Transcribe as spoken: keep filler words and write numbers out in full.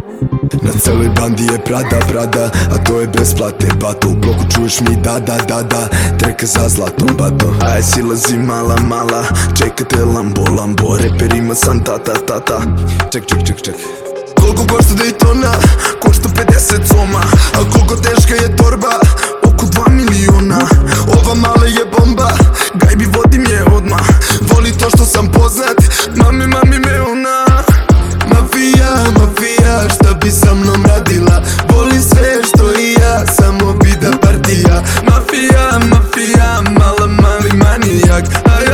Na celoj bandi je Prada, Prada, a to je bez plate, bato. U bloku čuješ mi da, da, da, da, treka za zlatom, bato. Aj silazi mala, mala, čekate Lambo, Lambo. Reperima sam tata, tata. Ček, ček, ček, ček. Koliko košta Daytona? Košta pedeset soma. A koliko teška je torba? Oko dva miliona. Ova mala je bomba, gajbi vodim je odmah. Voli to što sam poznat, mami, mami me ona. Mafija, mafija, šta bi sa mnom radila? Voli sve što i ja, samo bi da partija. Mafija, mafija, mala, mali manijak.